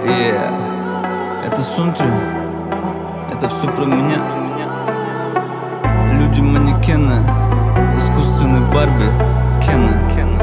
Это Сунтри, это все про меня. Люди-манекены, искусственные Барби, Кены.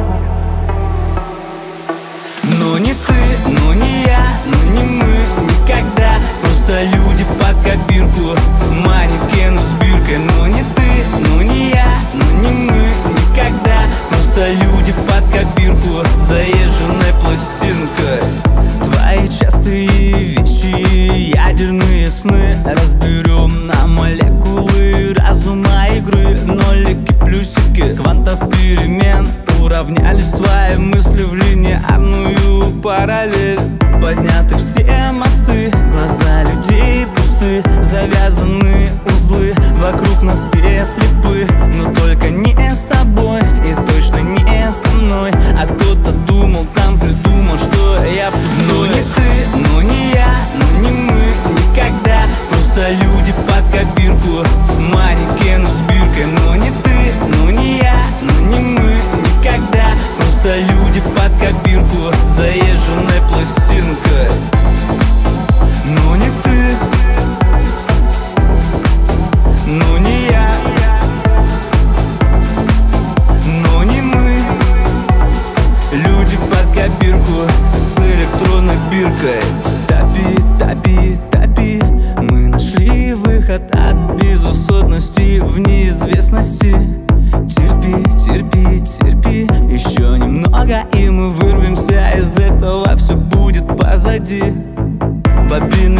Но не ты, но не я, но не мы никогда. Просто люди под копирку, манекены с биркой. Но не ты, но не я, но не мы никогда. Просто люди под копирку, заезженной пластинкой. Твои частые вещи, ядерные сны разберем на молекулы разума игры. Нолики, плюсики, квантов перемен уравнялись твои мысли в линейную параллель. Подняты все мосты, глаза людей пусты, завязаны узлы, вокруг нас все слепы. Но только не с тобой и точно не со мной. А кто-то думал, там придумал, что я пустой. Но не ты, но не я, но не мы никогда. Просто люди под копирку, манекены с биркой. Но не ты, но не я, но не мы никогда. Просто люди под копирку, заезженной пластинкой. Но не ты, но не я, но не мы. Люди под копирку с электронной биркой. Топи, топи, топи. Мы нашли выход от безысходности в неизвестности. Терпи, терпи, терпи. Еще немного и мы вырвемся из этого. Все будет позади. Бобина